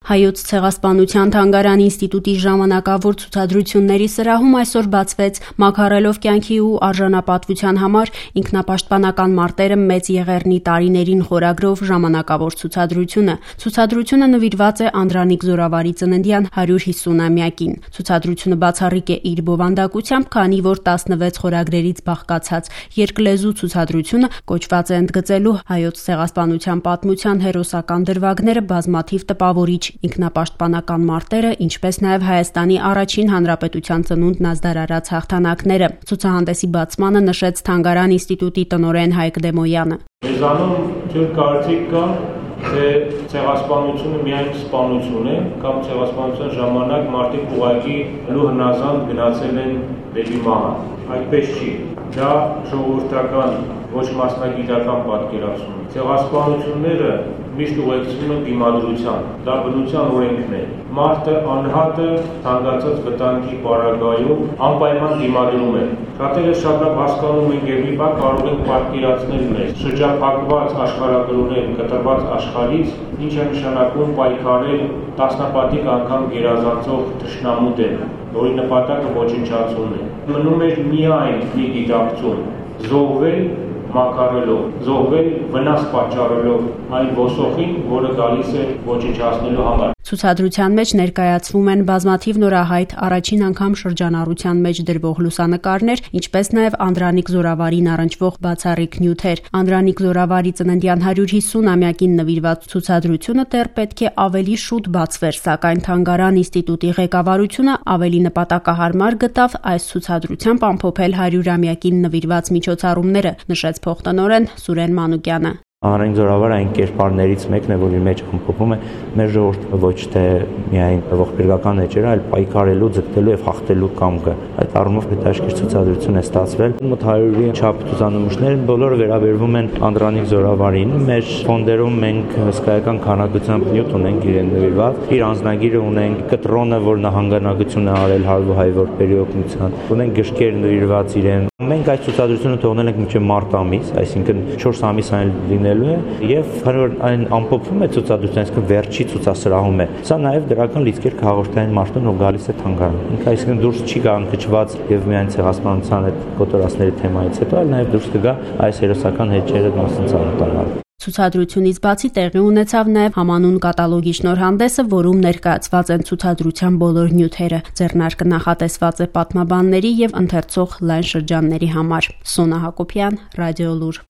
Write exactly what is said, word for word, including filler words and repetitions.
Հայոց ցեղասպանության թանգարան ինստիտուտի ժամանակավոր ցուցադրությունների սրահում այսօր բացվեց «Մաքարելով կյանքի ու արժանապատվության համար ինքնապաշտպանական մարտերը մեծ եղեռնի տարիներին» խորագրով ժամանակավոր ցուցադրությունը։ Ցուցադրությունը նվիրված է Անդրանիկ Զորավարի ծննդյան հարյուր հիսունամյակին։ Ցուցադրությունը բացառիկ է իր բովանդակությամբ, քանի որ տասնվեց խորագրերից բաղկացած երկլեզու ցուցադրությունը կոչված է ընդգծելու հայոց ցեղասպանության պատմության հերոսական դրվագները, բազմաթիվ տպավորիչ ինքնապաշտպանական մարտերը, ինչպես նաև Հայաստանի առաջին հանրապետության ծնունդն ազդարարած հաղթանակները։ Ցուցահանդեսի բացմանը նշեց թանգարան ինստիտուտի տնօրեն Հայկ Դեմոյանը։ Մեզանում թույլ կարծիք կա, թե ցեղասպանությունը միայն սպանություն է, կամ ցեղասպանության ժամանակ մարդիկ ուղղակի լու հնազանդ գնացել են դեպի մահ։ Այդպես չի։ Դա ժողովրդական, ոչ մասնագիտական պատկերացում է։ Ցեղասպանությունները միշտ ուղեկցվում են դիմադրության, դա բնության օրենքն է։ Մարդը անհատը ցանկացած վտանգի պարագայում անպայման դիմադրում է։ Շատերը շատ լավ հասկանում են եւ մի բան կարող են պատկերացնել մեզ։ Շրջափակված աշխարհագրոներ կտրված աշխարհից ինչ է նշանակում պայքարել տասնապատիկ անգամ գերազանցող թշնամու դեմ, որի նպատակը ոչնչացումն է։ Մնում է միայն մի գիտակցում՝ զոհվել մաքարելով, զոհվել վնաս պատճառելով այն ոսոխին, որը գալիս է ոչնչացնելու համար։ Ցուցադրության մեջ ներկայացվում են բազմաթիվ նորահայտ առաջին անգամ շրջանառության մեջ դրվող լուսանկարներ, ինչպես նաև Անդրանիկ Զորավարին առնչվող բացառիկ նյութեր։ Անդրանիկ Զորավարի ծննդյան հարյուր հիսունամյակին նվիրված ցուցադրությունը դեռ պետք է ավելի շուտ բացվեր, սակայն թանգարան ինստիտուտի ղեկավարությունը ավելի նպատակահարմար գտավ այս ցուցադրությամբ ամփոփել հարյուրամյակին նվիրված միջոցառումները, նշեց փոխտնօրեն Սուրեն Մանուկյանը։ Անդրանիկ Զորավարը այն կերպարներից մեկն է, որ իր մեջ ամփոփում է մեր ժողովուրդը ոչ թե միայն ողբերգական էջերը, այլ պայքարելու, ձգտելու եւ հաղթելու կամքը։ Այդ առումով հետաքրքիր ցուցադրություն է ստացվել։ Մոտ հարյուրի չափ ցուցանմուշներ բոլորը վերաբերվում են Անդրանիկ Զորավարին։ Մեր ֆոնդերում մենք հսկայական քանակությամբ նյութ ունենք իրեն նվիրված։ Իր անձնագիրը ունենք, կտրոնը, որ նահանգանակություն է արել հարու հայ որբերի օգնության։ Ունենք գրքեր նվիրված իրեն։ Մենք այս ցուցադրությունը թողնել ենք մինչև մարտ ամիս, այսինքն չորս ամիս այն լինելու է եւ քանի որ այն ամփոփվում է ցուցադրության, այսինքն վերջի ցուցասրահում է։ Սա նաեւ դրական լիցքեր հաղորդային մարդուն, ով գալիս է թանգարան։ Ինքը այսինքն դուրս չի գա ընկճված եւ միայն ցեղասպանության այդ կոտորածների թեմայից հետո, այլ նաեւ դուրս կգա այս հերոսական հեճերը մասնցանոթանալ։ Ցուցադրությունից բացի տեղի ունեցավ նաև համանուն կատալոգի շնորհանդեսը, որում ներկայացված են ցուցադրության բոլոր նյութերը։ Ձեռնարկը նախատեսված է պատմաբանների եւ ընթերցող լայն շրջանների համար։ Սոնա Հակոբյան, Ռադիոլուր։